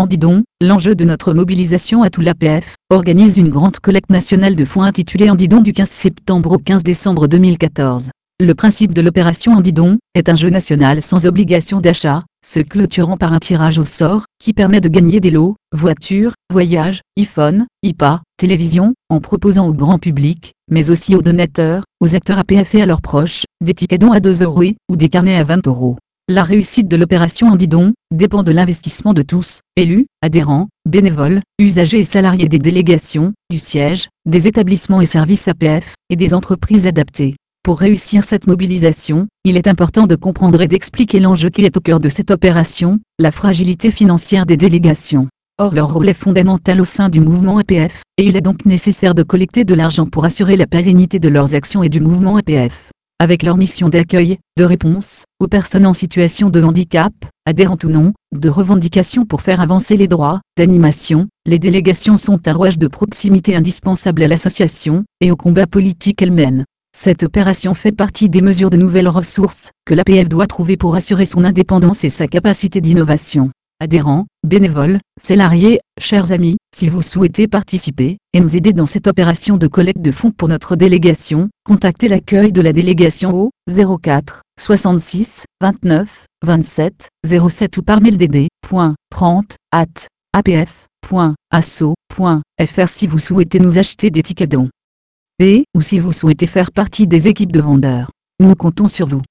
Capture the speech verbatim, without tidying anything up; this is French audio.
Andidon, l'enjeu de notre mobilisation à tout l'A P F, organise une grande collecte nationale de fonds intitulée Andidon du quinze septembre au quinze décembre deux mille quatorze. Le principe de l'opération Andidon est un jeu national sans obligation d'achat, se clôturant par un tirage au sort, qui permet de gagner des lots, voitures, voyages, iPhone, iPad, télévision, en proposant au grand public, mais aussi aux donateurs, aux acteurs A P F et à leurs proches, des tickets dons à deux euros et, ou des carnets à vingt euros. La réussite de l'opération Andidon dépend de l'investissement de tous, élus, adhérents, bénévoles, usagers et salariés des délégations, du siège, des établissements et services A P F, et des entreprises adaptées. Pour réussir cette mobilisation, il est important de comprendre et d'expliquer l'enjeu qui est au cœur de cette opération, la fragilité financière des délégations. Or leur rôle est fondamental au sein du mouvement A P F, et il est donc nécessaire de collecter de l'argent pour assurer la pérennité de leurs actions et du mouvement A P F. Avec leur mission d'accueil, de réponse, aux personnes en situation de handicap, adhérentes ou non, de revendication pour faire avancer les droits, d'animation, les délégations sont un rouage de proximité indispensable à l'association, et au combat politique qu'elle mène. Cette opération fait partie des mesures de nouvelles ressources, que l'A P F doit trouver pour assurer son indépendance et sa capacité d'innovation. Adhérents, bénévoles, salariés, chers amis, si vous souhaitez participer, et nous aider dans cette opération de collecte de fonds pour notre délégation, contactez l'accueil de la délégation au zéro quatre, soixante-six, vingt-neuf, vingt-sept, zéro sept ou par mail d d point trente arobase a p f point asso point f r si vous souhaitez nous acheter des tickets dons. Et, ou si vous souhaitez faire partie des équipes de vendeurs. Nous comptons sur vous.